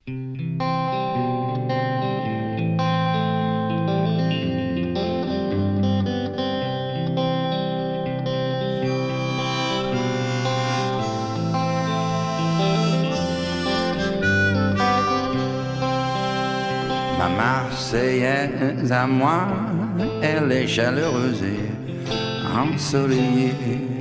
Ma Marseillaise à moi, elle est chaleureuse et ensoleillée.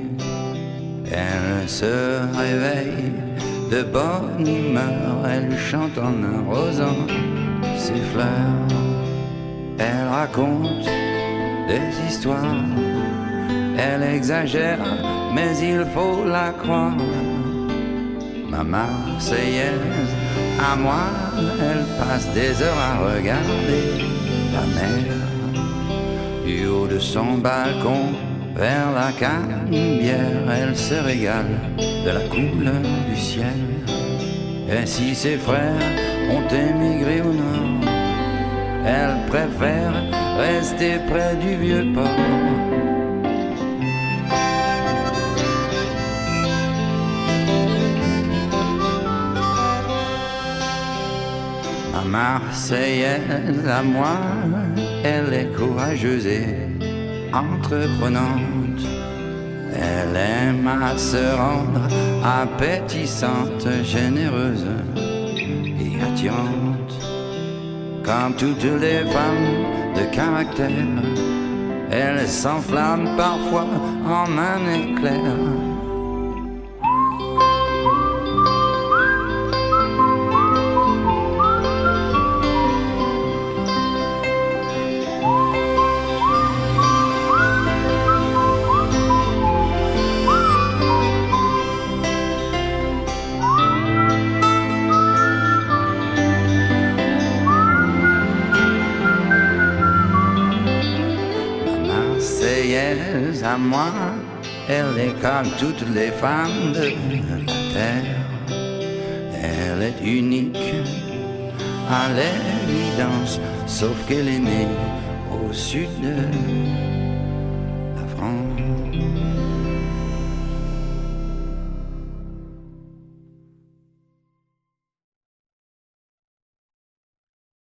Elle se réveille de bonne humeur, elle chante en arrosant ses fleurs. Elle raconte des histoires, elle exagère, mais il faut la croire. Ma Marseillaise à moi, elle passe des heures à regarder la mer. Du haut de son balcon vers la Canebière, elle se régale de la couleur du ciel. Et si ses frères ont émigré au nord, elle préfère rester près du vieux port. Ma Marseillaise à moi, elle est courageuse et entreprenante. Elle aime à se rendre appétissante, généreuse et attirante. Comme toutes les femmes de caractère, elle s'enflamme parfois en un éclair. Marseillaise à moi, elle est comme toutes les femmes de la terre. Elle est unique à l'évidence, sauf qu'elle est née au sud de